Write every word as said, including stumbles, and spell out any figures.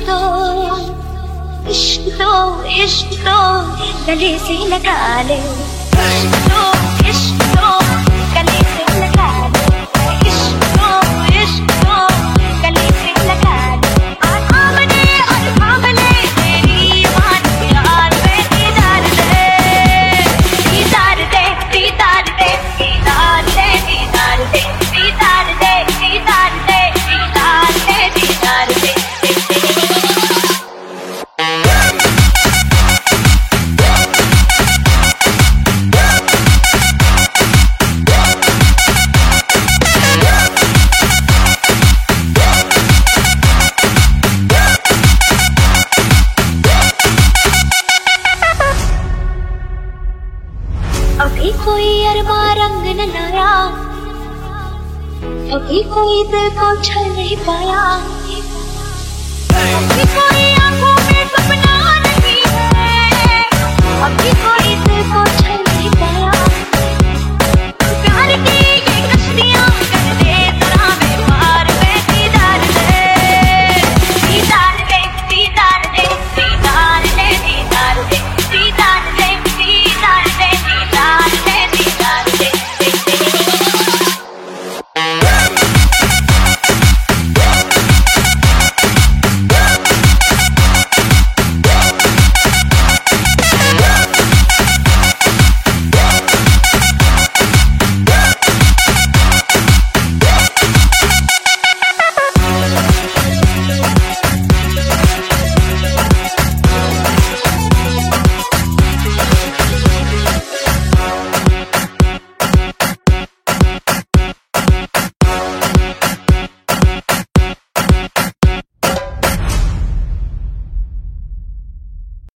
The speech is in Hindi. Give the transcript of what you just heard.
तो इश्क तो इश्क तो गले से लगा ले, इश्क तो इश्क तो गले से लगा ले, इश्क तो इश्क तो गले से लगा ले। और सामने और सामने तेरी मान प्यार में दीदार दे, दीदार दे, दीदार दे, दीदार दे, दीदार दे, दीदार दे, दीदार दे, दीदार दे, दीदार दे। अभी कोई अरबा रंग न लाया, अभी कोई दिल को छल नहीं पाया, अभी कोई आंखों में सपना नहीं है, अभी कोई दिल को